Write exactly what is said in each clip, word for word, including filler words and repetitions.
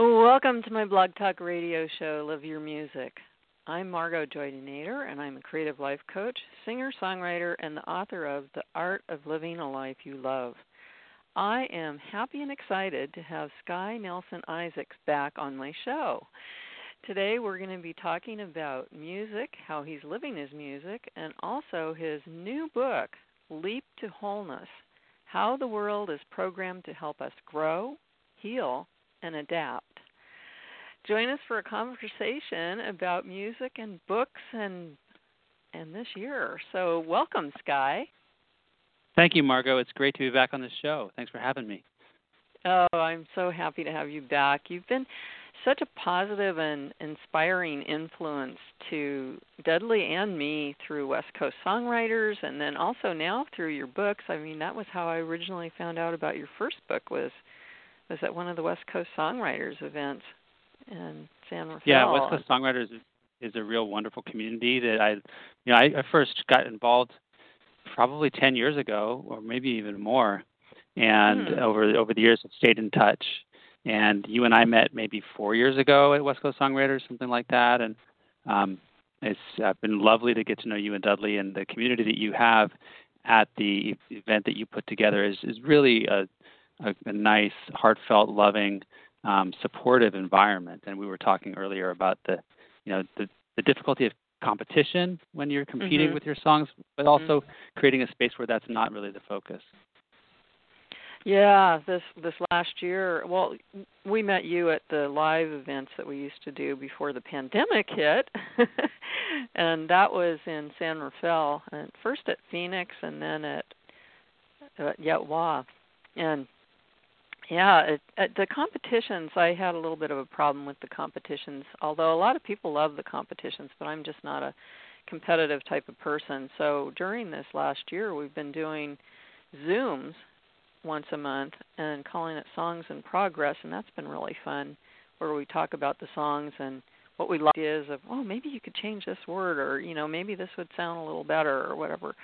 Welcome to my Blog Talk Radio show, Live Your Music. I'm Margot Joy Nader, and I'm a creative life coach, singer, songwriter, and the author of The Art of Living a Life You Love. I am happy and excited to have Sky Nelson Isaacs back on my show. Today we're going to be talking about music, how he's living his music, and also his new book, Leap to Wholeness, How the World is Programmed to Help Us Grow, Heal, and Adapt. Join us for a conversation about music and books and and this year. So welcome, Sky. Thank you, Margot. It's great to be back on the show. Thanks for having me. Oh, I'm so happy to have you back. You've been such a positive and inspiring influence to Dudley and me through West Coast Songwriters, and then also now through your books. I mean, that was how I originally found out about your first book, was was at one of the West Coast Songwriters events in San Rafael. Yeah, West Coast Songwriters is, is a real wonderful community that I, you know, I, I first got involved probably ten years ago, or maybe even more, and mm. over over the years have stayed in touch. And you and I met maybe four years ago at West Coast Songwriters, something like that. And um, it's uh, been lovely to get to know you and Dudley, and the community that you have at the event that you put together is is really a a, a nice, heartfelt, loving, um, supportive environment. And we were talking earlier about the, you know, the, the difficulty of competition when you're competing mm-hmm. with your songs, but also mm-hmm. creating a space where that's not really the focus. Yeah, this this last year, well, we met you at the live events that we used to do before the pandemic hit, and that was in San Rafael, and first at Phoenix and then at, at Yetwa. And yeah, it, at the competitions, I had a little bit of a problem with the competitions, although a lot of people love the competitions, but I'm just not a competitive type of person. So during this last year, we've been doing Zooms once a month and calling it Songs in Progress, and that's been really fun, where we talk about the songs and what we like is of, oh, maybe you could change this word, or, you know, maybe this would sound a little better or whatever.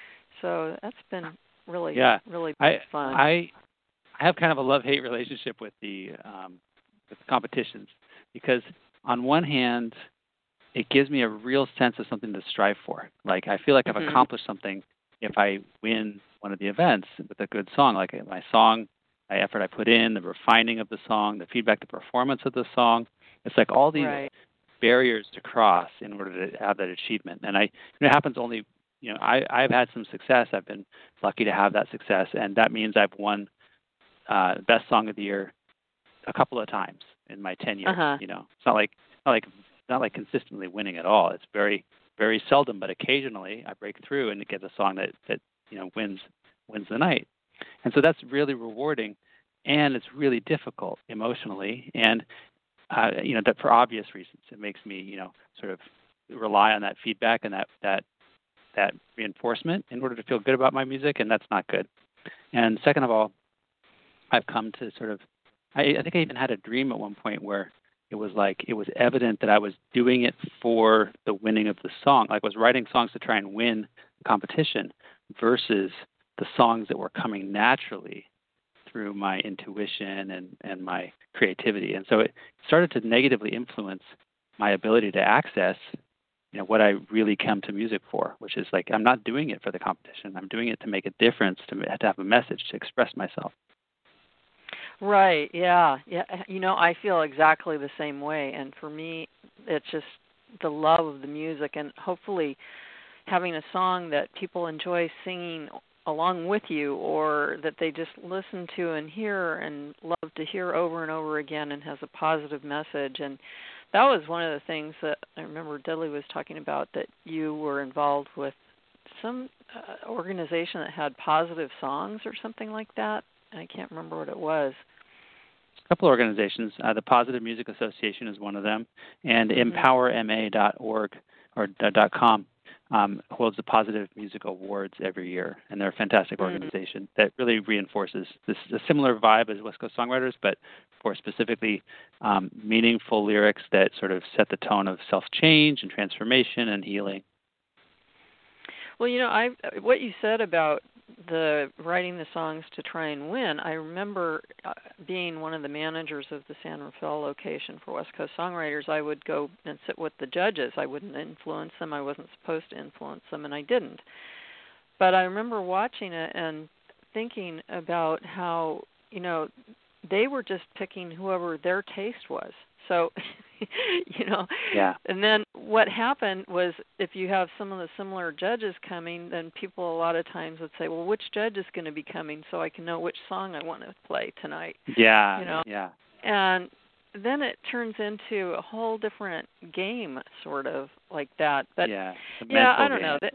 So that's been really, yeah. really I, fun. I I have kind of a love-hate relationship with the um, with the competitions, because on one hand, it gives me a real sense of something to strive for. Like, I feel like mm-hmm. I've accomplished something if I win one of the events with a good song, like my song, my effort I put in, the refining of the song, the feedback, the performance of the song. It's like all these right. barriers to cross in order to have that achievement. And I, it happens only, you know, I, I've had some success. I've been lucky to have that success, and that means I've won uh, Best Song of the Year a couple of times in my ten years. Uh-huh. You know, it's not like not like not like consistently winning at all. It's very very seldom, but occasionally I break through and get a song that that you know wins wins the night. And so that's really rewarding, and it's really difficult emotionally, and uh, you know that for obvious reasons. It makes me you know sort of rely on that feedback and that that that reinforcement in order to feel good about my music, and that's not good. And second of all, I've come to sort of, I, I think I even had a dream at one point where it was like, it was evident that I was doing it for the winning of the song. Like I was writing songs to try and win the competition versus the songs that were coming naturally through my intuition and, and my creativity. And so it started to negatively influence my ability to access you know, what I really come to music for, which is like, I'm not doing it for the competition. I'm doing it to make a difference, to, to have a message, to express myself. Right, yeah. yeah. You know, I feel exactly the same way. And for me, it's just the love of the music and hopefully having a song that people enjoy singing along with you, or that they just listen to and hear and love to hear over and over again and has a positive message. And that was one of the things that I remember Dudley was talking about, that you were involved with some uh, organization that had positive songs or something like that. I can't remember what it was. A couple of organizations. Uh, the Positive Music Association is one of them, and mm-hmm. empower m a dot org or .com um, holds the Positive Music Awards every year, and they're a fantastic mm-hmm. organization that really reinforces this a similar vibe as West Coast Songwriters, but for specifically um, meaningful lyrics that sort of set the tone of self-change and transformation and healing. Well, you know, I what you said about the writing the songs to try and win, I remember uh, being one of the managers of the San Rafael location for West Coast Songwriters. I would go and sit with the judges. I wouldn't influence them. I wasn't supposed to influence them, and I didn't. But I remember watching it and thinking about how, you know, they were just picking whoever their taste was. So, you know, yeah. And then what happened was if you have some of the similar judges coming, then people a lot of times would say, well, which judge is going to be coming so I can know which song I want to play tonight? Yeah, you know? yeah. And then it turns into a whole different game, sort of like that. But yeah, yeah, I don't game. know. That,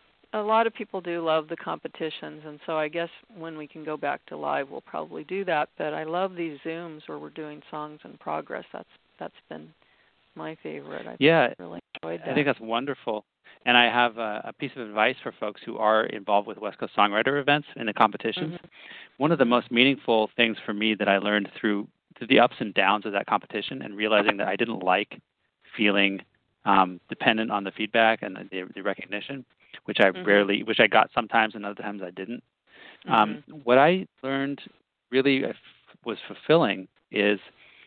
a lot of people do love the competitions, and so I guess when we can go back to live, we'll probably do that. But I love these Zooms where we're doing songs in progress. That's that's been my favorite. I've yeah, really enjoyed that. I think that's wonderful. And I have a, a piece of advice for folks who are involved with West Coast Songwriter events and the competitions. Mm-hmm. One of the most meaningful things for me that I learned through, through the ups and downs of that competition and realizing that I didn't like feeling um, dependent on the feedback and the, the recognition, which I mm-hmm. rarely, which I got sometimes and other times I didn't. Mm-hmm. Um, what I learned really was fulfilling is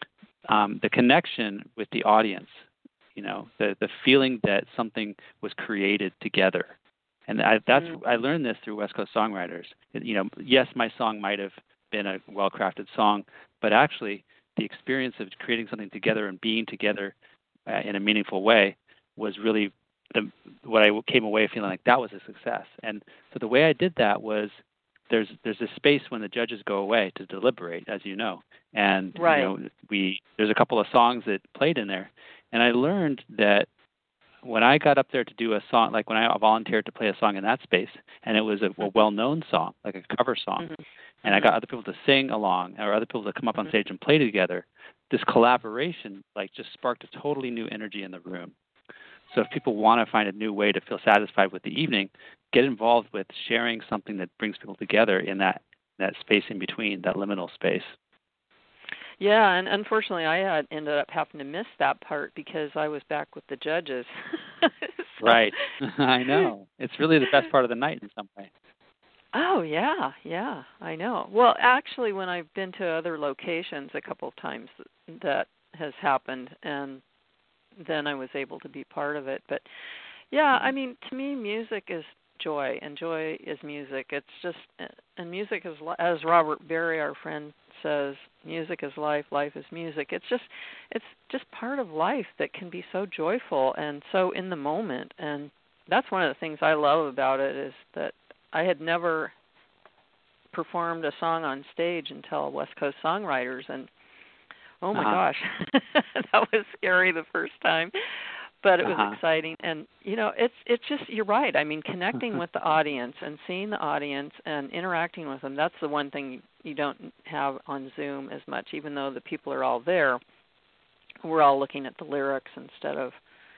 um, the connection with the audience, you know, the, the feeling that something was created together. And I, that's mm-hmm. I learned this through West Coast Songwriters. You know, yes, my song might have been a well-crafted song, but actually the experience of creating something together and being together uh, in a meaningful way was really the, what I came away feeling like that was a success. And so the way I did that was there's there's a space when the judges go away to deliberate, as you know, and right. you know, we there's a couple of songs that played in there, and I learned that when I got up there to do a song, like when I volunteered to play a song in that space, and it was a, a well-known song, like a cover song, mm-hmm. and I got other people to sing along, or other people to come up on stage and play together, this collaboration like just sparked a totally new energy in the room. So if people want to find a new way to feel satisfied with the evening, get involved with sharing something that brings people together in that, that space in between, that liminal space. Yeah, and unfortunately I had ended up having to miss that part because I was back with the judges. so. Right. I know. It's really the best part of the night in some way. Oh, yeah, yeah, I know. Well, actually, when I've been to other locations a couple of times, that has happened, and then I was able to be part of it. But, yeah, I mean, to me, music is joy, and joy is music. It's just, and music is, as Robert Berry, our friend, says, music is life, life is music. It's just, it's just part of life that can be so joyful and so in the moment. And that's one of the things I love about it is that I had never performed a song on stage until West Coast Songwriters, and oh my uh-huh. gosh, that was scary the first time, but it was uh-huh. exciting. And you know, it's it's just you're right. I mean, connecting with the audience and seeing the audience and interacting with them. That's the one thing you don't have on Zoom as much, even though the people are all there. We're all looking at the lyrics instead of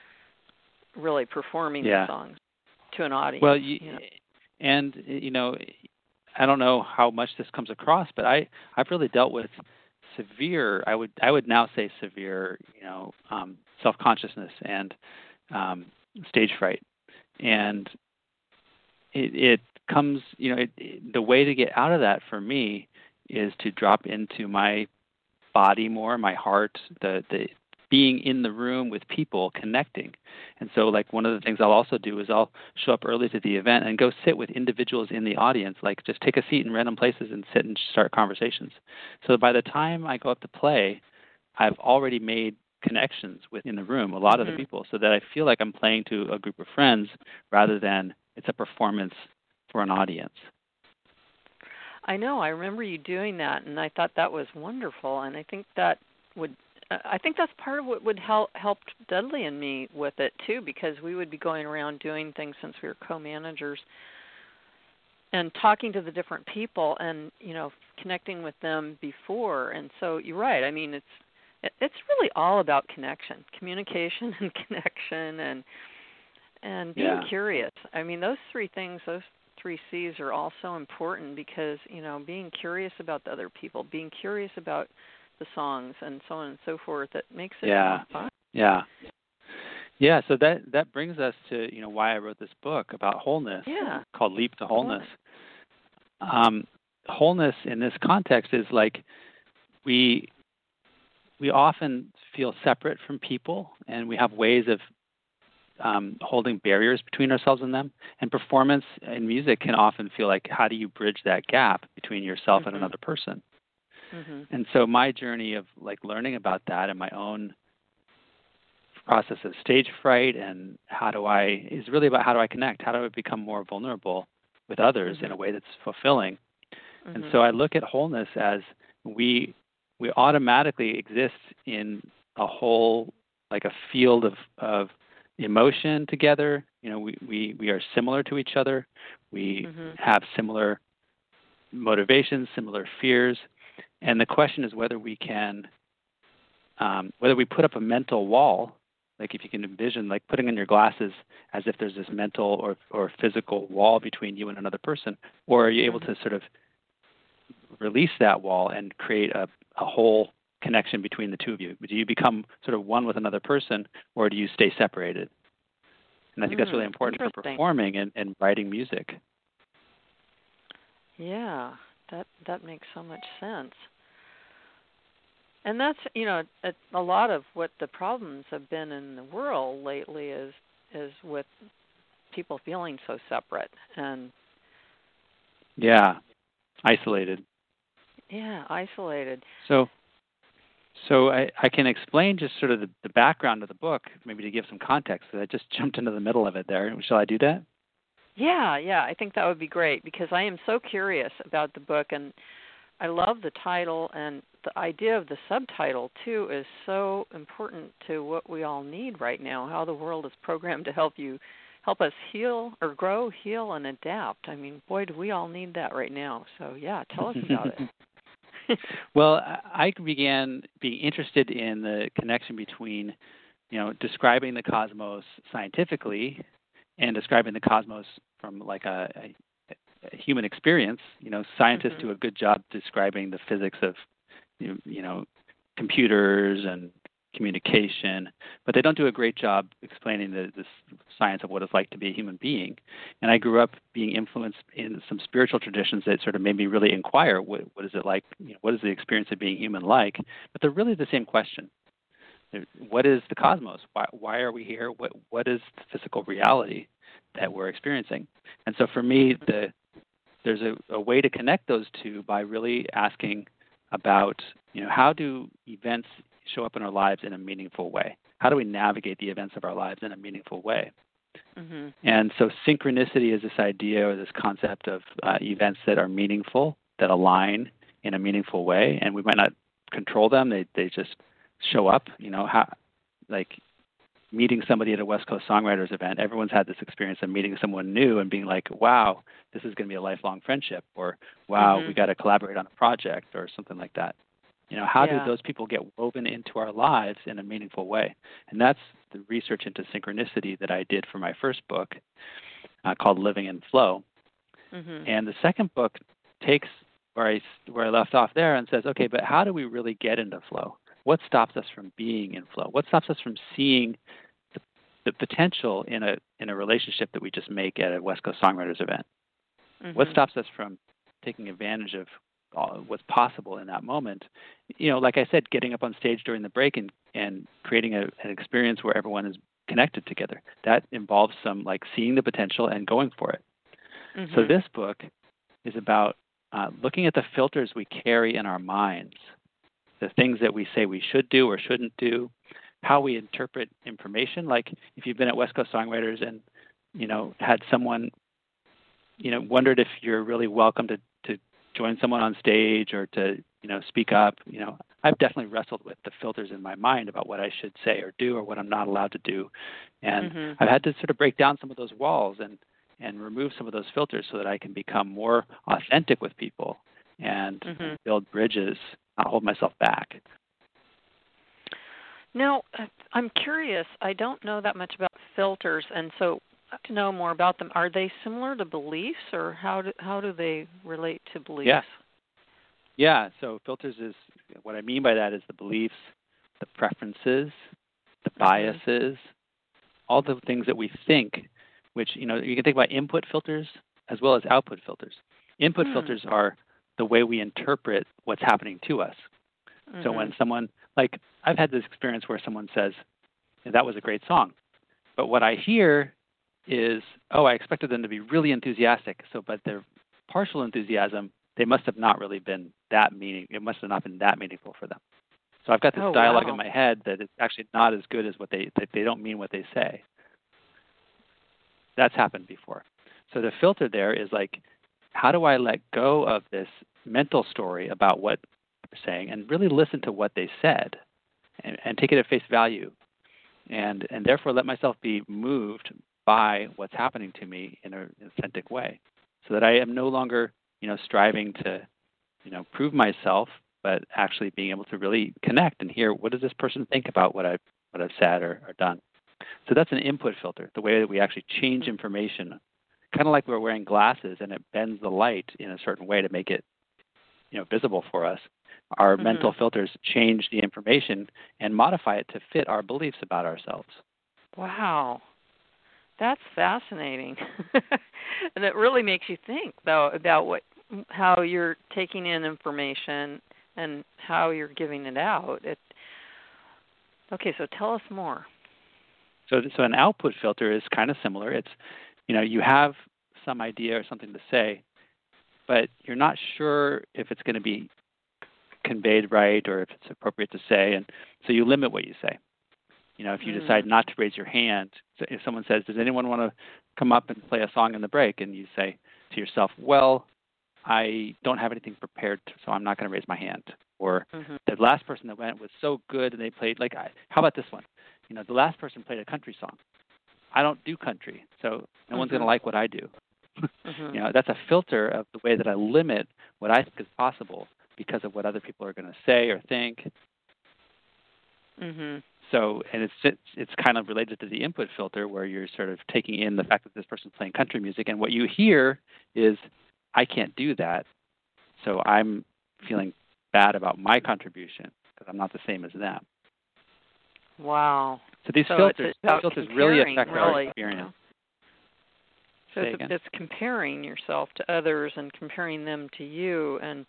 really performing yeah. the songs to an audience. Well, you, you know. And, you know, I don't know how much this comes across, but I, I've really dealt with severe, I would I would now say severe, you know, um, self-consciousness and um, stage fright. And it, it comes, you know, it, it, the way to get out of that for me is to drop into my body more, my heart, the, the being in the room with people, connecting. And so, like, one of the things I'll also do is I'll show up early to the event and go sit with individuals in the audience, like just take a seat in random places and sit and start conversations. So by the time I go up to play, I've already made connections within the room, a lot mm-hmm. of the people, so that I feel like I'm playing to a group of friends rather than it's a performance for an audience. I know. I remember you doing that, and I thought that was wonderful, and I think that would I think that's part of what would help helped Dudley and me with it too, because we would be going around doing things since we were co-managers and talking to the different people and, you know, connecting with them before. And so you're right. I mean, it's it's really all about connection, communication and connection and and being yeah. curious. I mean, those three things, those three C's are all so important because, you know, being curious about the other people, being curious about the songs and so on and so forth, that makes it yeah. more fun. Yeah. Yeah, so that, that brings us to, you know, why I wrote this book about wholeness yeah. called Leap to Wholeness. um, wholeness in this context is like we we often feel separate from people, and we have ways of um, holding barriers between ourselves and them. And performance in music can often feel like, how do you bridge that gap between yourself Mm-hmm. and another person? Mm-hmm. And so my journey of like learning about that and my own process of stage fright and how do I is really about how do I connect? How do I become more vulnerable with others Mm-hmm. in a way that's fulfilling? Mm-hmm. And so I look at wholeness as we we automatically exist in a whole, like a field of, of emotion together. You know, we, we, we are similar to each other. We Mm-hmm. have similar motivations, similar fears. And the question is whether we can, um, whether we put up a mental wall, like if you can envision like putting on your glasses as if there's this mental or, or physical wall between you and another person, or are you able to sort of release that wall and create a, a whole connection between the two of you? Do you become sort of one with another person, or do you stay separated? And I think Mm, that's really important for interesting. performing and, and writing music. Yeah, that that makes so much sense. And that's, you know, a, a lot of what the problems have been in the world lately is is with people feeling so separate and Yeah, isolated. yeah, isolated. So, so I, I can explain just sort of the, the background of the book, maybe to give some context. I just jumped into the middle of it there. Shall I do that? Yeah, yeah, I think that would be great because I am so curious about the book, and I love the title, and the idea of the subtitle too is so important to what we all need right now, how the world is programmed to help you help us heal or grow, heal, and adapt. I mean, boy, do we all need that right now. So yeah, tell us about it. Well, I began being interested in the connection between, you know, describing the cosmos scientifically and describing the cosmos from like a, a, a human experience. You know, scientists Mm-hmm. do a good job describing the physics of, you you know, computers and communication, but they don't do a great job explaining the, the science of what it's like to be a human being. And I grew up being influenced in some spiritual traditions that sort of made me really inquire, what, what is it like, you know, what is the experience of being human like? But they're really the same question. What is the cosmos? Why, why are we here? What, what is the physical reality that we're experiencing? And so for me, the, there's a, a way to connect those two by really asking about, you know, how do events show up in our lives in a meaningful way? How do we navigate the events of our lives in a meaningful way? Mm-hmm. And so synchronicity is this idea or this concept of uh, events that are meaningful, that align in a meaningful way, and we might not control them. They they just show up. You know, how, like meeting somebody at a West Coast Songwriters event, everyone's had this experience of meeting someone new and being like, wow, this is going to be a lifelong friendship, or wow, Mm-hmm. we got to collaborate on a project or something like that. You know, how Yeah. do those people get woven into our lives in a meaningful way? And that's the research into synchronicity that I did for my first book uh, called Living in Flow. Mm-hmm. And the second book takes where I, where I left off there and says, okay, but how do we really get into flow? What stops us from being in flow? What stops us from seeing the, the potential in a in a relationship that we just make at a West Coast Songwriters event? Mm-hmm. What stops us from taking advantage of uh, what's possible in that moment? You know, like I said, getting up on stage during the break and, and creating a, an experience where everyone is connected together. That involves some like seeing the potential and going for it. Mm-hmm. So this book is about uh, looking at the filters we carry in our minds, the things that we say we should do or shouldn't do, how we interpret information. Like if you've been at West Coast Songwriters and, you know, had someone, you know, wondered if you're really welcome to, to join someone on stage or to, you know, speak up, you know, I've definitely wrestled with the filters in my mind about what I should say or do or what I'm not allowed to do. And Mm-hmm. I've had to sort of break down some of those walls and, and remove some of those filters so that I can become more authentic with people and Mm-hmm. build bridges, not hold myself back. Now, uh, I'm curious. I don't know that much about filters, and so I'd like to know more about them. Are they similar to beliefs, or how do, how do they relate to beliefs? Yeah. Yeah, so filters is, what I mean by that is the beliefs, the preferences, the biases, mm-hmm. all the things that we think, which, you know, you can think about input filters as well as output filters. Input Hmm. filters are the way we interpret what's happening to us. Mm-hmm. So when someone, like I've had this experience where someone says, that was a great song. But what I hear is, oh, I expected them to be really enthusiastic. So, but their partial enthusiasm, they must have not really been that meaning. It must have not been that meaningful for them. So I've got this Oh, dialogue wow. in my head that it's actually not as good as what they, that they don't mean what they say. That's happened before. So the filter there is like, how do I let go of this mental story about what they're saying and really listen to what they said and, and take it at face value, and and therefore let myself be moved by what's happening to me in an authentic way, so that I am no longer, you know, striving to, you know, prove myself, but actually being able to really connect and hear, what does this person think about what I've what I've said or, or done. So that's an input filter, the way that we actually change information, kind of like we're wearing glasses and it bends the light in a certain way to make it, you know, visible for us. Our Mm-hmm. mental filters change the information and modify it to fit our beliefs about ourselves. Wow. That's fascinating. And it really makes you think, though, about what how you're taking in information and how you're giving it out. It, okay, so tell us more. So, so an output filter is kind of similar. It's, you know, you have some idea or something to say, but you're not sure if it's going to be conveyed right or if it's appropriate to say, and so you limit what you say. You know, if you Mm. decide not to raise your hand, so if someone says, "Does anyone want to come up and play a song in the break?" and you say to yourself, "Well, I don't have anything prepared, so I'm not going to raise my hand." Or Mm-hmm. the last person that went was so good and they played, like, I, how about this one? You know, the last person played a country song. I don't do country, so no mm-hmm. one's going to like what I do. Mm-hmm. You know, that's a filter of the way that I limit what I think is possible because of what other people are going to say or think. Mm-hmm. So, and it's, it's it's kind of related to the input filter, where you're sort of taking in the fact that this person's playing country music, and what you hear is, I can't do that, so I'm feeling bad about my contribution because I'm not the same as them. Wow. So these so filters, it's filters really affect really, our experience. So it's, it's comparing yourself to others and comparing them to you, and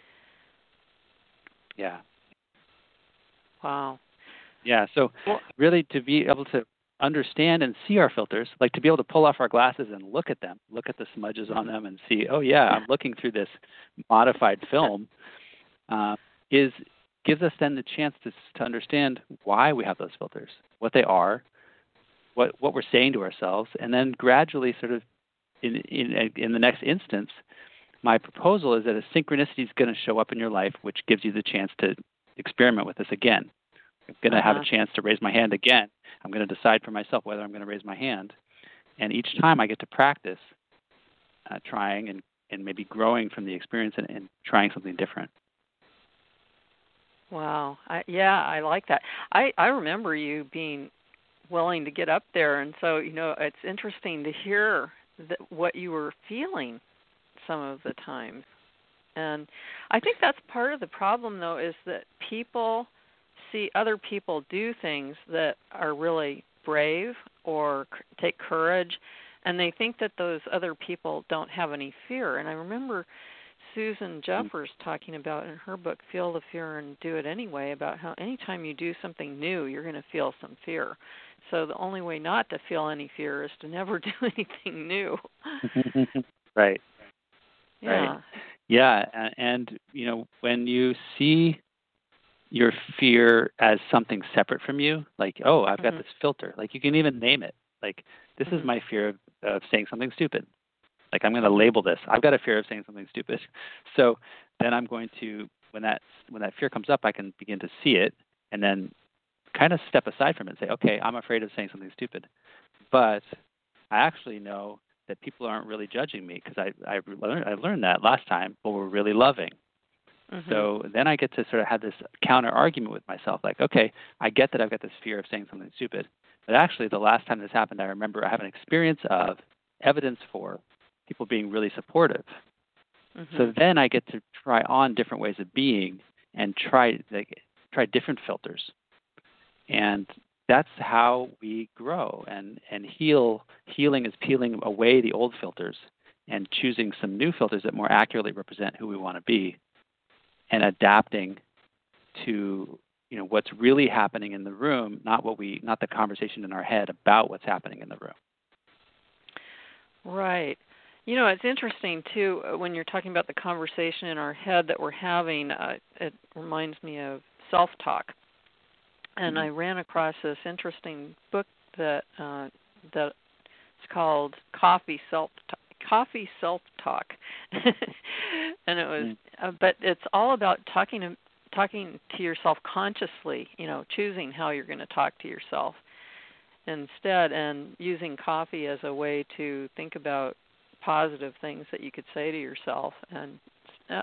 yeah. Wow. Yeah, so really to be able to understand and see our filters, like to be able to pull off our glasses and look at them, look at the smudges on them and see, oh yeah, I'm looking through this modified film, uh, is gives us then the chance to to understand why we have those filters, what they are, what what we're saying to ourselves, and then gradually sort of in in in the next instance, my proposal is that a synchronicity is going to show up in your life, which gives you the chance to experiment with this again. I'm going to uh-huh. have a chance to raise my hand again. I'm going to decide for myself whether I'm going to raise my hand. And each time I get to practice uh, trying and, and maybe growing from the experience and, and trying something different. Wow. I, yeah, I like that. I, I remember you being willing to get up there. And so, you know, it's interesting to hear that what you were feeling some of the time. And I think that's part of the problem, though, is that people see other people do things that are really brave or c- take courage, and they think that those other people don't have any fear. And I remember Susan Jeffers talking about in her book, Feel the Fear and Do It Anyway, about how anytime you do something new, you're going to feel some fear. So the only way not to feel any fear is to never do anything new. Right. Yeah. Right. Yeah, and, and you know, when you see your fear as something separate from you, like, oh, I've got mm-hmm. this filter. Like, you can even name it. Like, this mm-hmm. is my fear of, of saying something stupid. Like, I'm going to label this. I've got a fear of saying something stupid. So then I'm going to, when that when that fear comes up, I can begin to see it and then kind of step aside from it and say, okay, I'm afraid of saying something stupid. But I actually know that people aren't really judging me because I I learned I learned that last time, but we're really loving. Mm-hmm. So then I get to sort of have this counter argument with myself, like, okay, I get that I've got this fear of saying something stupid, but actually the last time this happened, I remember I have an experience of evidence for people being really supportive. Mm-hmm. So then I get to try on different ways of being and try like, try different filters. And that's how we grow and, and heal. Healing is peeling away the old filters and choosing some new filters that more accurately represent who we want to be, and adapting to, you know, what's really happening in the room, not what we, not the conversation in our head about what's happening in the room. Right. You know, it's interesting, too, uh, when you're talking about the conversation in our head that we're having, uh, it reminds me of self-talk. And Mm-hmm. I ran across this interesting book that uh, that it's called Coffee Self Coffee Self-Talk. And it was, Mm-hmm. uh, but it's all about talking to, talking to yourself consciously, you know, choosing how you're going to talk to yourself instead, and using coffee as a way to think about positive things that you could say to yourself. And uh,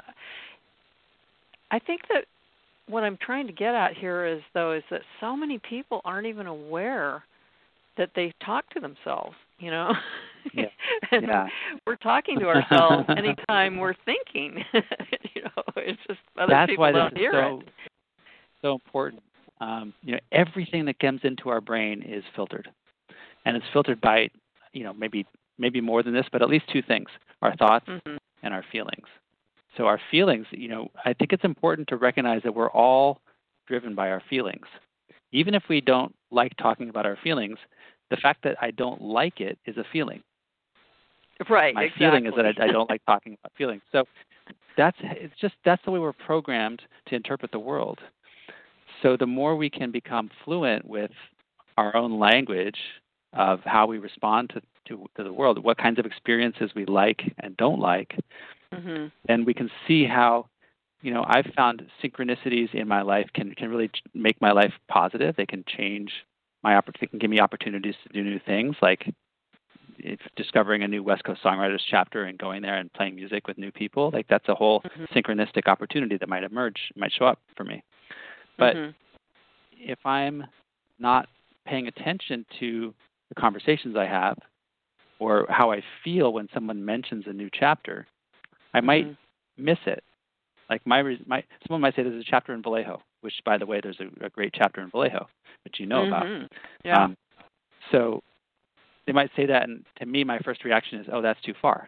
I think that what I'm trying to get at here is, though, is that so many people aren't even aware that they talk to themselves, you know. Yeah. And yeah. we're talking to ourselves anytime we're thinking. You know, it's just other That's people why don't this hear is so, it. so important. Um, you know, everything that comes into our brain is filtered, and it's filtered by, you know, maybe maybe more than this, but at least two things: our thoughts Mm-hmm. and our feelings. So our feelings, you know, I think it's important to recognize that we're all driven by our feelings. Even if we don't like talking about our feelings, the fact that I don't like it is a feeling. Right. My exactly. feeling is that I, I don't like talking about feelings. So that's it's just that's the way we're programmed to interpret the world. So the more we can become fluent with our own language of how we respond to, to, to the world, what kinds of experiences we like and don't like, Mm-hmm. then we can see how, you know, I've found synchronicities in my life can, can really ch- make my life positive. They can change my oppor- they can give me opportunities to do new things, like if discovering a new West Coast Songwriters chapter and going there and playing music with new people. Like that's a whole Mm-hmm. synchronistic opportunity that might emerge, might show up for me. But Mm-hmm. if I'm not paying attention to the conversations I have or how I feel when someone mentions a new chapter, I might Mm-hmm. miss it. Like my, my, someone might say there's a chapter in Vallejo, which, by the way, there's a, a great chapter in Vallejo, which you know about. Mm-hmm. Yeah. Um, so they might say that, and to me, my first reaction is, oh, that's too far.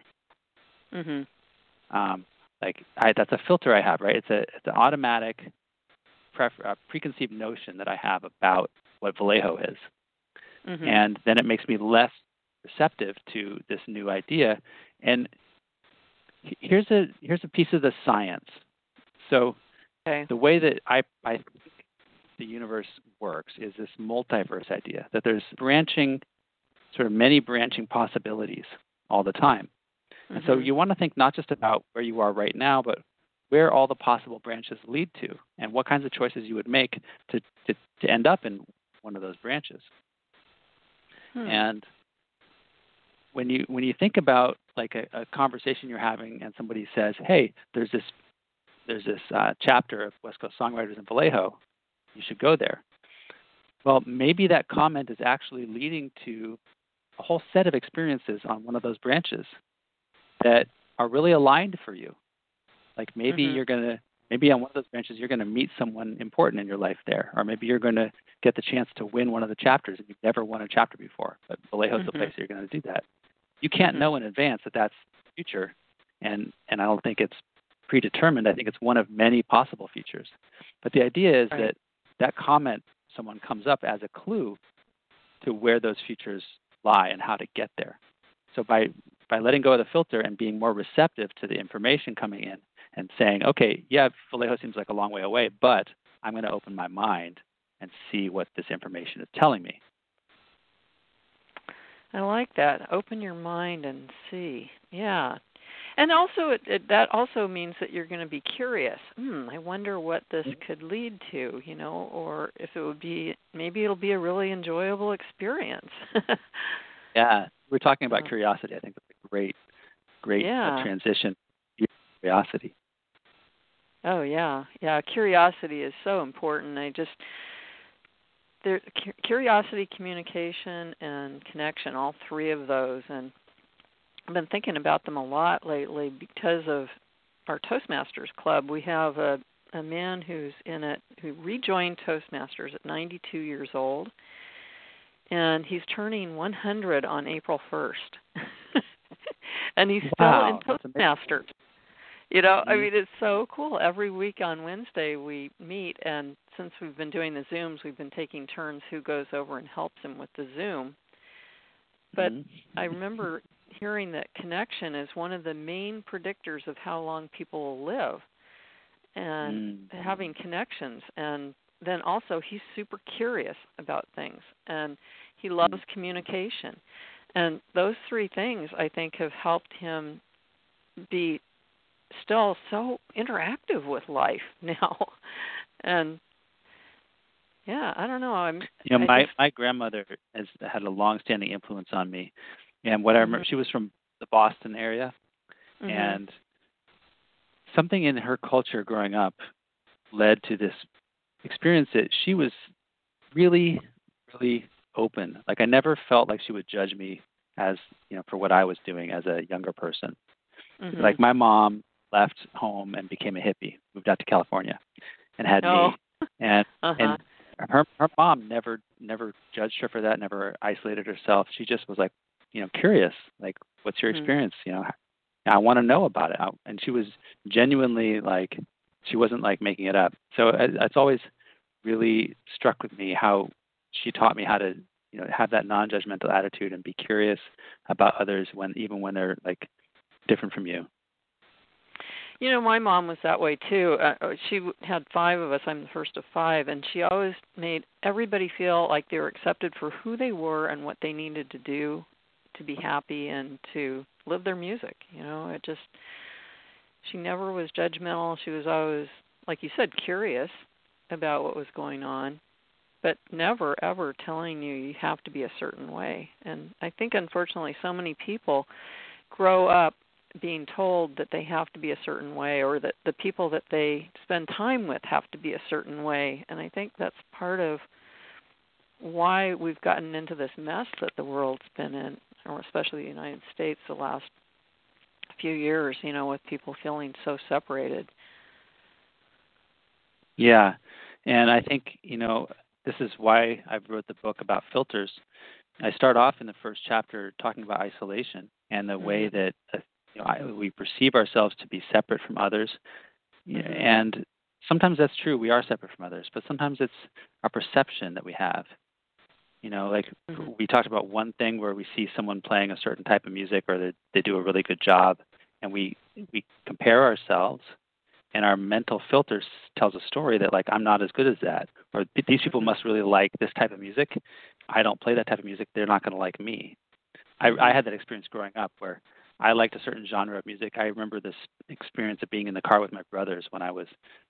Mm-hmm. Um, like I, that's a filter I have, right? It's a it's an automatic pref- uh, preconceived notion that I have about what Vallejo is, Mm-hmm. and then it makes me less receptive to this new idea. And he- here's a here's a piece of the science. So Okay. the way that I I think the universe works is this multiverse idea that there's branching, sort of many branching possibilities all the time. And so Mm-hmm. you want to think not just about where you are right now, but where all the possible branches lead to, and what kinds of choices you would make to, to, to end up in one of those branches. Hmm. And when you when you think about like a, a conversation you're having, and somebody says, "Hey, there's this there's this uh, chapter of West Coast Songwriters in Vallejo, you should go there." Well, maybe that comment is actually leading to a whole set of experiences on one of those branches that are really aligned for you. Like maybe Mm-hmm. you're going to, maybe on one of those branches, you're going to meet someone important in your life there. Or maybe you're going to get the chance to win one of the chapters and you've never won a chapter before. But Vallejo's Mm-hmm. the place that you're going to do that. You can't Mm-hmm. know in advance that that's the future. And, and I don't think it's predetermined. I think it's one of many possible futures. But the idea is Right. that that comment, someone comes up as a clue to where those futures lie and how to get there. So by by letting go of the filter and being more receptive to the information coming in and saying, okay, yeah, Vallejo seems like a long way away, but I'm going to open my mind and see what this information is telling me. I like that. Open your mind and see. Yeah. And also, it, it, that also means that you're going to be curious. Hmm, I wonder what this could lead to, you know, or if it would be, maybe it'll be a really enjoyable experience. Yeah, we're talking about Uh, curiosity. I think that's a great, great uh, yeah. transition to curiosity. Oh, yeah. Yeah, curiosity is so important. I just, there, cu- curiosity, communication, and connection, all three of those. And I've been thinking about them a lot lately because of our Toastmasters Club. We have a, a man who's in it who rejoined Toastmasters at ninety-two years old, and he's turning one hundred on April first. and he's still in Wow, that's amazing. Toastmasters. You know, Mm-hmm. I mean, it's so cool. Every week on Wednesday we meet, and since we've been doing the Zooms, we've been taking turns who goes over and helps him with the Zoom. But Mm-hmm. I remember hearing that connection is one of the main predictors of how long people will live, and Mm-hmm. having connections. And then also he's super curious about things, and he loves Mm-hmm. communication. And those three things, I think, have helped him be still so interactive with life now. And yeah, I don't know. I'm You know, I my just my grandmother has had a long-standing influence on me, and what I remember, mhm she was from the Boston area, mhm and something in her culture growing up led to this experience that she was really, really open. Like I never felt like she would judge me as, you know, for what I was doing as a younger person. mhm Like my mom left home and became a hippie, moved out to California, and had oh me. And uh-huh and her her mom never never judged her for that, never isolated herself. She just was like, you know, curious. Like, what's your mhm experience? You know, I want to know about it. I, and she was genuinely like, she wasn't like making it up. So it, it's always really struck with me how she taught me how to, you know, have that non-judgmental attitude and be curious about others when even when they're like different from you. You know, my mom was that way too. Uh, uh, she w- had five of us. I'm the first of five, and she always made everybody feel like they were accepted for who they were and what they needed to do to be happy and to live their music. You know, it just she never was judgmental. She was always, like you said, curious about what was going on, but never ever telling you you have to be a certain way. And I think unfortunately so many people grow up being told that they have to be a certain way, or that the people that they spend time with have to be a certain way. And I think that's part of why we've gotten into this mess that the world's been in, or especially the United States, the last few years, you know, with people feeling so separated. Yeah. And I think, you know, this is why I wrote the book about filters. I start off in the first chapter talking about isolation and the way Mm-hmm. that uh, you know, I, we perceive ourselves to be separate from others. Yeah, Mm-hmm. and sometimes that's true. We are separate from others, but sometimes it's our perception that we have. You know, like Mm-hmm. we talked about one thing where we see someone playing a certain type of music or they, they do a really good job, and we we compare ourselves, and our mental filter s- tells a story that like I'm not as good as that, or these people Mm-hmm. must really like this type of music. I don't play that type of music. They're not going to like me. I, I Mm-hmm. had that experience growing up where I liked a certain genre of music. I remember this experience of being in the car with my brothers when I was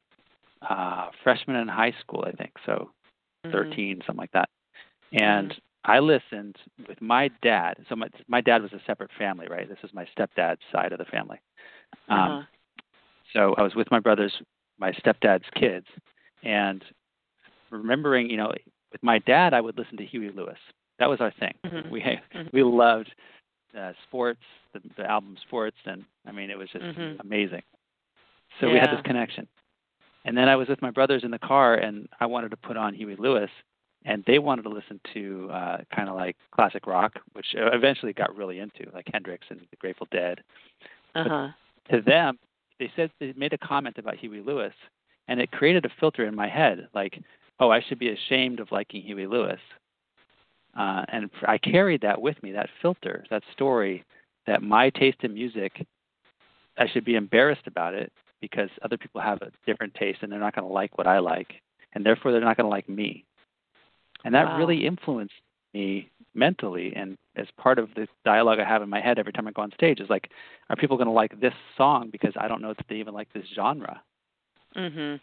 uh, freshman in high school, I think, so Mm-hmm. thirteen, something like that. Mm-hmm. And I listened with my dad. So my my dad was a separate family, right? This is my stepdad's side of the family. Um, Uh-huh. so I was with my brothers, my stepdad's kids, and remembering, you know, with my dad, I would listen to Huey Lewis. That was our thing. Mm-hmm. We Mm-hmm. we loved uh, sports, the, the album Sports, and I mean, it was just Mm-hmm. amazing. So we had this Yeah. connection. And then I was with my brothers in the car, and I wanted to put on Huey Lewis, and they wanted to listen to uh, kind of like classic rock, which uh, eventually got really into, like Hendrix and the Grateful Dead. But Uh-huh. to them, they said they made a comment about Huey Lewis, and it created a filter in my head, like, oh, I should be ashamed of liking Huey Lewis. Uh, and I carried that with me, that filter, that story, that my taste in music, I should be embarrassed about it because other people have a different taste and they're not going to like what I like, and therefore they're not going to like me. And that Wow. really influenced me mentally, and as part of the dialogue I have in my head every time I go on stage is like, are people going to like this song because I don't know that they even like this genre? Mhm.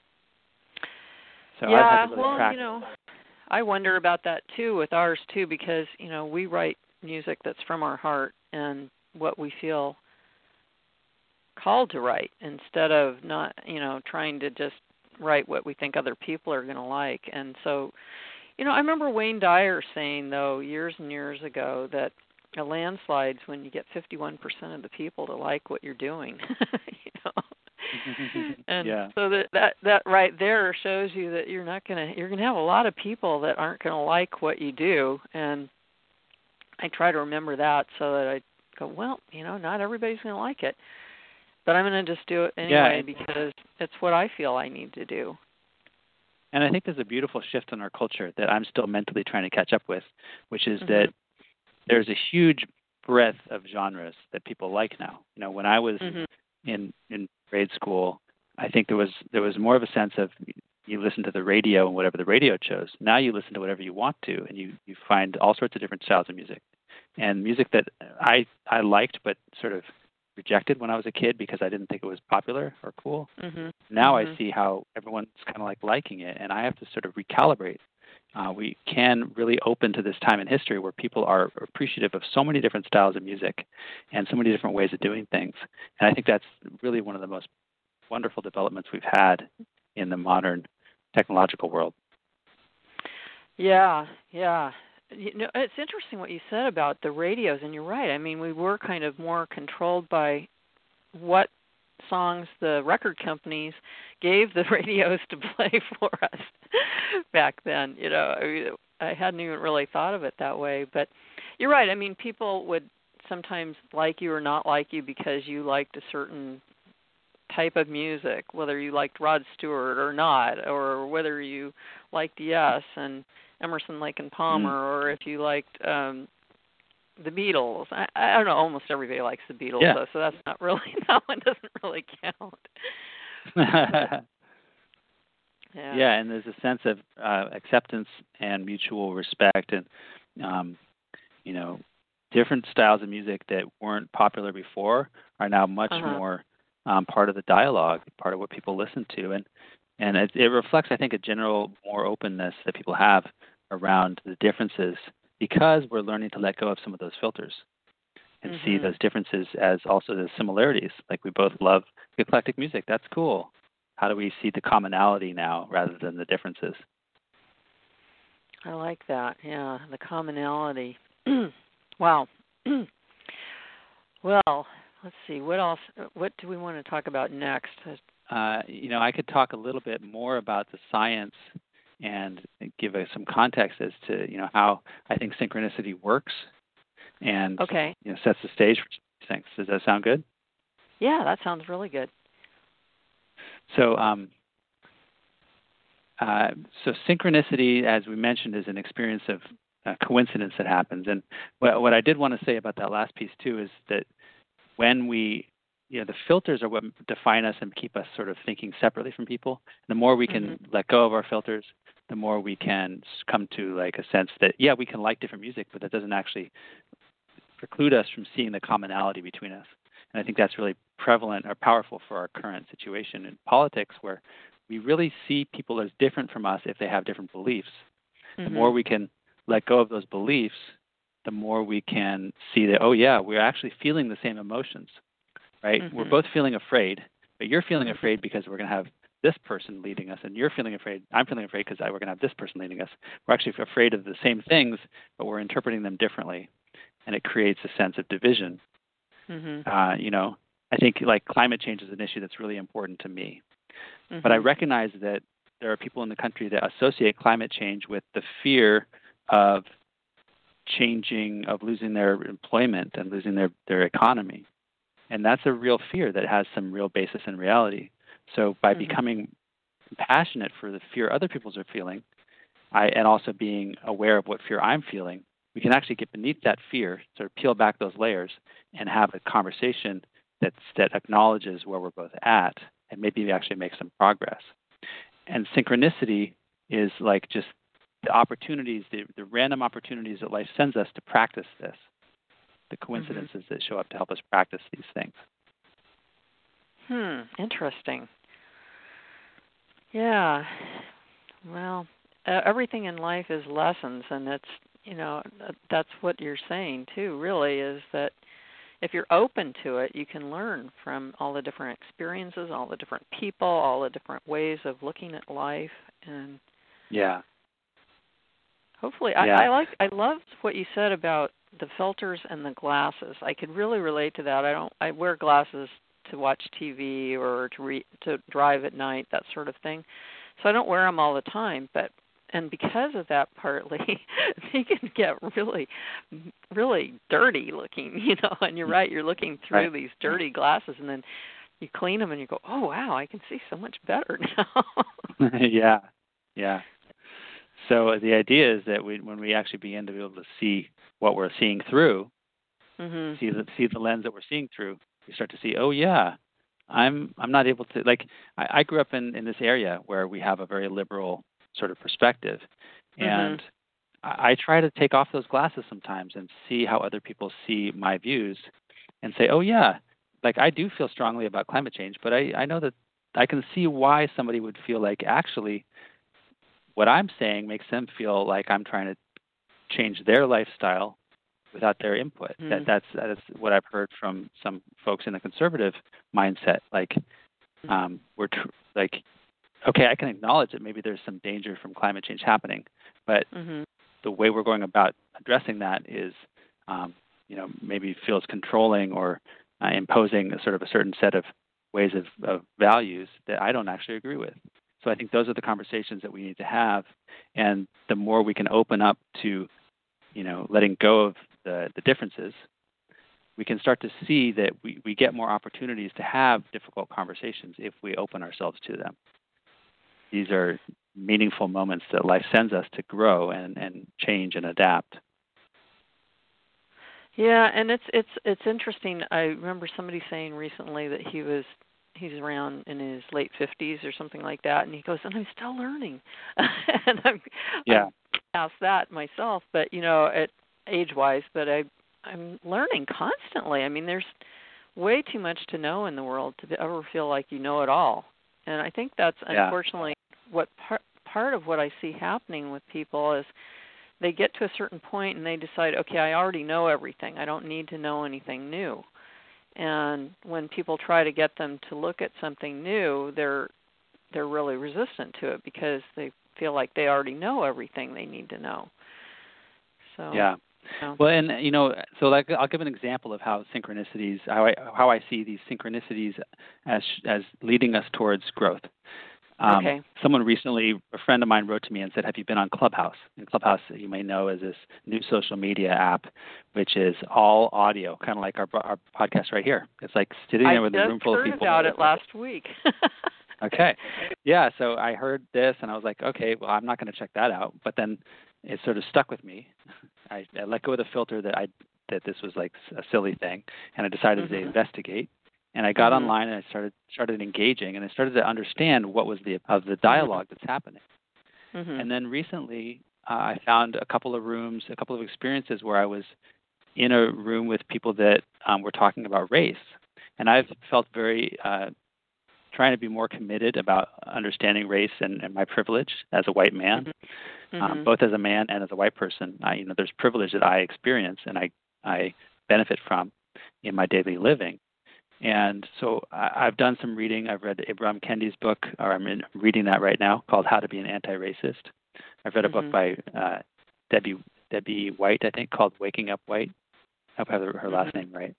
So I've had to Yeah, really well, you practice. know, I wonder about that too with ours too, because, you know, we write music that's from our heart and what we feel called to write, instead of not, you know, trying to just write what we think other people are going to like. And so, you know, I remember Wayne Dyer saying, though, years and years ago, that a landslide's when you get fifty-one percent of the people to like what you're doing. you know, and Yeah. so that, that that right there shows you that you're not gonna you're gonna have a lot of people that aren't gonna like what you do. And I try to remember that so that I go, well, you know, not everybody's going to like it, but I'm going to just do it anyway yeah, because it's what I feel I need to do. and I think there's a beautiful shift in our culture that I'm still mentally trying to catch up with, which is Mm-hmm. that there's a huge breadth of genres that people like now. You know, when I was Mm-hmm. in in grade school, I think there was there was more of a sense of you listen to the radio and whatever the radio chose. Now you listen to whatever you want to, and you you find all sorts of different styles of music, and music that I I liked but sort of rejected when I was a kid because I didn't think it was popular or cool. Mm-hmm. Now Mm-hmm. I see how everyone's kind of like liking it, and I have to sort of recalibrate. Uh, we can really open to this time in history where people are appreciative of so many different styles of music and so many different ways of doing things. And I think that's really one of the most wonderful developments we've had in the modern technological world. Yeah, yeah. You know, it's interesting what you said about the radios, and you're right. I mean, we were kind of more controlled by what songs the record companies gave the radios to play for us back then. You know, I mean, I hadn't even really thought of it that way. But you're right. I mean, people would sometimes like you or not like you because you liked a certain type of music, whether you liked Rod Stewart or not, or whether you liked Yes and Emerson, Lake and Palmer, Mm. or if you liked um the Beatles. I, I don't know, almost everybody likes the Beatles, Yeah. though, so that's not really, that one doesn't really count. yeah. Yeah. And there's a sense of uh, acceptance and mutual respect, and um, you know, different styles of music that weren't popular before are now much Uh-huh. more um, part of the dialogue, part of what people listen to, and and it, it reflects, I think, a general more openness that people have around the differences because we're learning to let go of some of those filters and Mm-hmm. see those differences as also the similarities. Like we both love eclectic music. That's cool. How do we see the commonality now rather than the differences? I like that. Yeah, the commonality. Wow. Well, let's see. What else? What do we want to talk about next? Uh, you know, I could talk a little bit more about the science and give us some context as to, you know, how I think synchronicity works and Okay. you know, sets the stage for these things. Does that sound good? Yeah, that sounds really good. So, um, uh, so synchronicity, as we mentioned, is an experience of uh, coincidence that happens. And what, what I did want to say about that last piece too is that when we, you know, the filters are what define us and keep us sort of thinking separately from people. The more we can Mm-hmm. let go of our filters, the more we can come to like a sense that, yeah, we can like different music, but that doesn't actually preclude us from seeing the commonality between us. And I think that's really prevalent or powerful for our current situation in politics, where we really see people as different from us if they have different beliefs. Mm-hmm. The more we can let go of those beliefs, the more we can see that, oh, yeah, we're actually feeling the same emotions, right? Mm-hmm. We're both feeling afraid, but you're feeling afraid because we're going to have this person leading us, and you're feeling afraid, I'm feeling afraid because we're going to have this person leading us. We're actually afraid of the same things, but we're interpreting them differently, and it creates a sense of division. Mm-hmm. Uh, you know, I think like climate change is an issue that's really important to me. Mm-hmm. But I recognize that there are people in the country that associate climate change with the fear of changing, of losing their employment and losing their, their economy. And that's a real fear that has some real basis in reality. So by mm-hmm. becoming compassionate for the fear other people are feeling, I, and also being aware of what fear I'm feeling, we can actually get beneath that fear, sort of peel back those layers and have a conversation that's, that acknowledges where we're both at and maybe actually make some progress. And synchronicity is like just the opportunities, the, the random opportunities that life sends us to practice this, the coincidences mm-hmm. that show up to help us practice these things. Hmm, interesting. Yeah. Well, uh, everything in life is lessons, and that's, you know, that's what you're saying too, really, is that if you're open to it, you can learn from all the different experiences, all the different people, all the different ways of looking at life, and yeah. Hopefully, yeah. I, I like, I loved what you said about the filters and the glasses. I could really relate to that. I don't, I wear glasses to watch T V or to re, to drive at night, that sort of thing. So I don't wear them all the time, but and because of that, partly they can get really, really dirty looking. You know, and you're right. You're looking through Right. these dirty glasses, and then you clean them, and you go, "Oh wow, I can see so much better now." Yeah, yeah. So the idea is that we, when we actually begin to be able to see what we're seeing through, Mhm. see the see the lens that we're seeing through, we start to see, oh yeah, I'm I'm not able to like I, I grew up in, in this area where we have a very liberal sort of perspective, Mhm. and I, I try to take off those glasses sometimes and see how other people see my views, and say, oh yeah, like I do feel strongly about climate change, but I I know that I can see why somebody would feel like actually what I'm saying makes them feel like I'm trying to change their lifestyle without their input. That Mhm. that's that's what I've heard from some folks in the conservative mindset. Like um, we're tr- like, okay, I can acknowledge that maybe there's some danger from climate change happening, but Mhm. the way we're going about addressing that is, um, you know, maybe feels controlling or uh, imposing a sort of a certain set of ways of, of values that I don't actually agree with. So I think those are the conversations that we need to have, and the more we can open up to, you know, letting go of the, the differences, we can start to see that we, we get more opportunities to have difficult conversations if we open ourselves to them. These are meaningful moments that life sends us to grow and, and change and adapt. Yeah, and it's it's it's interesting. I remember somebody saying recently that he was he's around in his late fifties or something like that, and he goes, "And I'm still learning," and I'm Yeah, I'm past that myself, but you know, at age wise, but I I'm learning constantly. I mean, there's way too much to know in the world to ever feel like you know it all, and I think that's yeah, unfortunately what part part of what I see happening with people is they get to a certain point and they decide, okay, I already know everything. I don't need to know anything new. And when people try to get them to look at something new, they're they're really resistant to it because they feel like they already know everything they need to know. So, yeah. you know. Well, and you know, so like I'll give an example of how synchronicities, how I how I see these synchronicities as as leading us towards growth. Um, Okay. someone recently, a friend of mine wrote to me and said, have you been on Clubhouse? And Clubhouse, you may know, is this new social media app, which is all audio, kind of like our our podcast right here. It's like sitting I there with a just room full of heard people. about it last week. Okay. Yeah, so I heard this and I was like, okay, well, I'm not going to check that out. But then it sort of stuck with me. I, I let go of the filter that I that this was like a silly thing, and I decided to Mhm. investigate. And I got Mhm. online and I started started engaging, and I started to understand what was the of the Mhm. dialogue that's happening. Mhm. And then recently, uh, I found a couple of rooms, a couple of experiences where I was in a room with people that um, were talking about race, and I've felt very uh, trying to be more committed about understanding race and, and my privilege as a white man, Mhm. um, Mhm. both as a man and as a white person. I, you know, there's privilege that I experience and I I benefit from in my daily living. And so I, I've done some reading. I've read Ibram Kendi's book, or I'm in, reading that right now, called How to Be an Anti-Racist. I've read a book Mhm. by uh, Debbie Debbie White, I think, called Waking Up White. I hope I have her her last Mhm. name right.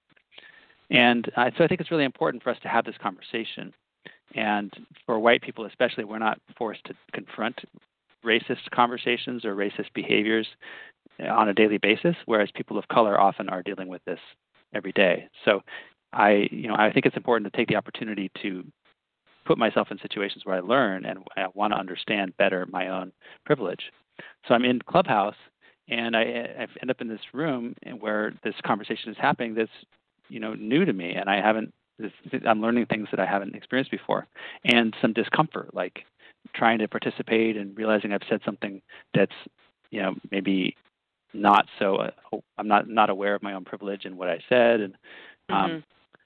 And uh, so I think it's really important for us to have this conversation. And for white people especially, we're not forced to confront racist conversations or racist behaviors on a daily basis, whereas people of color often are dealing with this every day. So I, you know, I think it's important to take the opportunity to put myself in situations where I learn and I want to understand better my own privilege. So I'm in Clubhouse, and I, I end up in this room where this conversation is happening that's, you know, new to me, and I haven't. I'm learning things that I haven't experienced before, and some discomfort, like trying to participate and realizing I've said something that's, you know, maybe not so. Uh, I'm not not aware of my own privilege and what I said, and um, Mhm.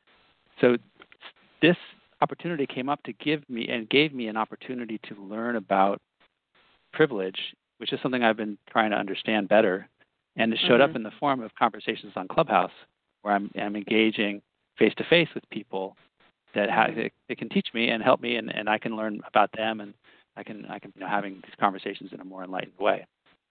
so this opportunity came up to give me and gave me an opportunity to learn about privilege, which is something I've been trying to understand better. And it showed up Mhm. in the form of conversations on Clubhouse, where I'm, I'm engaging face to face with people that, ha- Mhm. that that can teach me and help me, and, and I can learn about them, and I can I can you know having these conversations in a more enlightened way.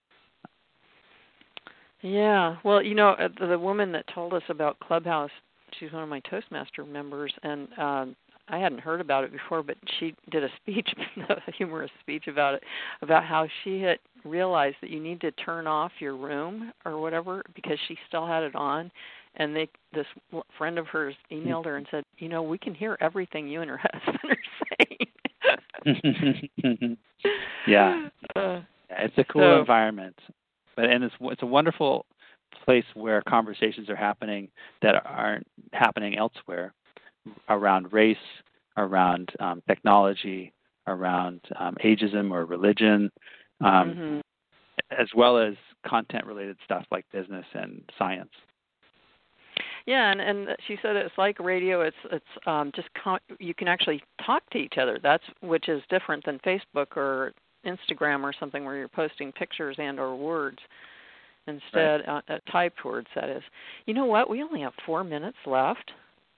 Yeah. Well, you know, uh, the, the woman that told us about Clubhouse, she's one of my Toastmaster members, and um, I hadn't heard about it before, but she did a speech, a humorous speech about it, about how she had realized that you need to turn off your room or whatever because she still had it on. And they, this friend of hers emailed her and said, you know, we can hear everything you and your husband are saying. yeah. Uh, it's a cool so, environment. But and it's it's a wonderful place where conversations are happening that aren't happening elsewhere around race, around um, technology, around um, ageism or religion, um, mm-hmm. as well as content-related stuff like business and science. Yeah, and, and she said it's like radio. It's it's um, just con- you can actually talk to each other. That's which is different than Facebook or Instagram or something where you're posting pictures and or words instead, right. uh, uh, typed words. That is. You know what? We only have four minutes left.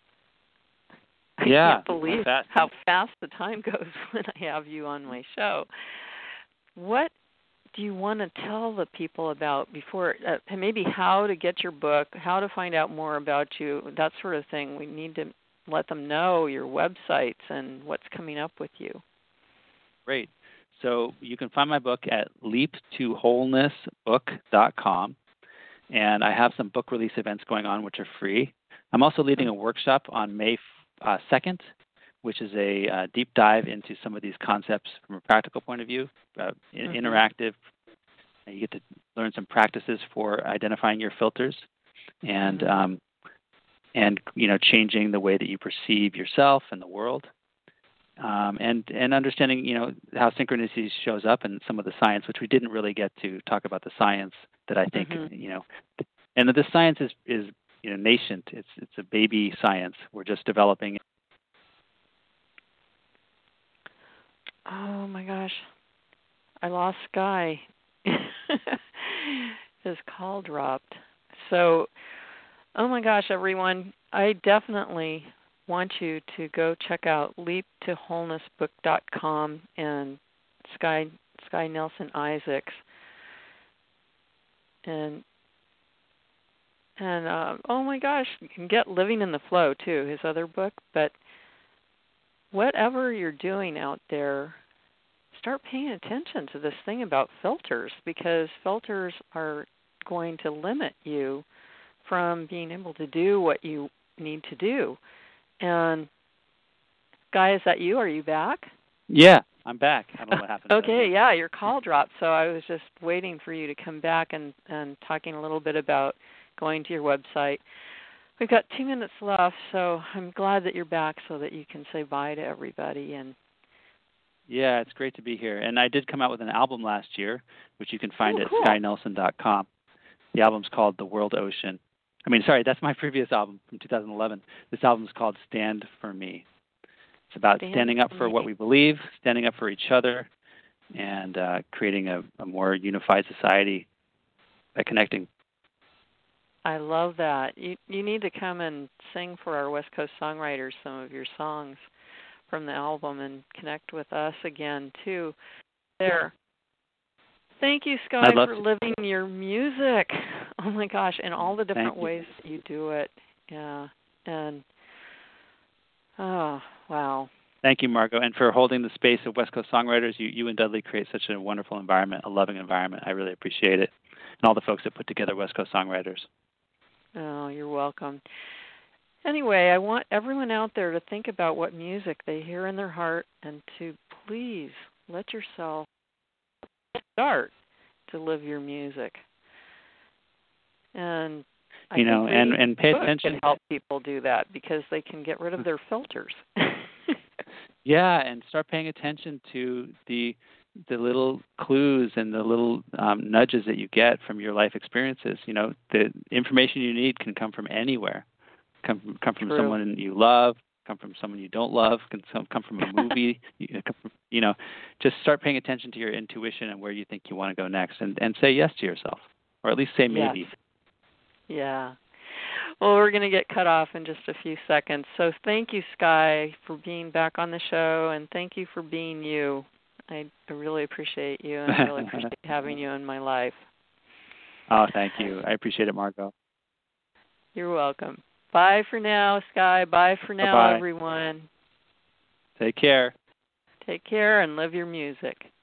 I yeah, can't believe fast. how fast the time goes when I have you on my show. What do you want to tell the people about before, uh, maybe how to get your book, how to find out more about you, that sort of thing? We need to let them know your websites and what's coming up with you. Great. So you can find my book at leap to wholeness book dot com, and I have some book release events going on which are free. I'm also leading a workshop on May uh, second, which is a uh, deep dive into some of these concepts from a practical point of view, uh, in, mm-hmm. interactive. You get to learn some practices for identifying your filters and, mm-hmm. um, and you know, changing the way that you perceive yourself and the world. Um, and, and understanding, you know, how synchronicity shows up and some of the science, which we didn't really get to talk about the science that I think, mm-hmm. you know, and that the science is, is, you know, nascent. It's, it's a baby science. We're just developing. Oh my gosh. I lost Sky. His call dropped. So, oh my gosh, everyone, I definitely want you to go check out leap to wholeness book dot com and Sky Sky Nelson Isaacs. And and uh, oh my gosh, you can get Living in the Flow too, his other book. But whatever you're doing out there, start paying attention to this thing about filters, because filters are going to limit you from being able to do what you need to do. And Guy, is that you? Are you back? Yeah, I'm back. I don't know what happened. Okay, yeah, your call dropped, so I was just waiting for you to come back and, and talking a little bit about going to your website. We've got two minutes left, so I'm glad that you're back so that you can say bye to everybody. And yeah, it's great to be here. And I did come out with an album last year, which you can find oh, at cool. sky nelson dot com. The album's called The World Ocean. I mean, sorry, that's my previous album from two thousand eleven. This album's called Stand for Me. It's about Stand standing up for for me. what we believe, standing up for each other, and uh, creating a, a more unified society by connecting. I love that. You you need to come and sing for our West Coast songwriters some of your songs from the album and connect with us again too. There. Thank you, Sky, for to. living your music. Oh my gosh, and all the different you. ways that you do it. Yeah. And oh, wow. Thank you, Margot, and for holding the space of West Coast Songwriters. You, you and Dudley create such a wonderful environment, a loving environment. I really appreciate it. And all the folks that put together West Coast Songwriters. Oh, you're welcome. Anyway, I want everyone out there to think about what music they hear in their heart and to please let yourself start to live your music. And I you know, think and, and pay attention. Can help people do that because they can get rid of their filters. Yeah, and start paying attention to the the little clues and the little um, nudges that you get from your life experiences. You know, the information you need can come from anywhere. Come from, come from True. someone you love, come from someone you don't love, can come from a movie. you, come from, you know, just start paying attention to your intuition and where you think you want to go next, and, and say yes to yourself, or at least say maybe. Yes. Yeah. Well, we're going to get cut off in just a few seconds. So thank you, Sky, for being back on the show, and thank you for being you. I, I really appreciate you, and I really appreciate having you in my life. Oh, thank you. I appreciate it, Margot. You're welcome. Bye for now, Sky. Bye for now, Bye-bye. everyone. Take care. Take care and live your music.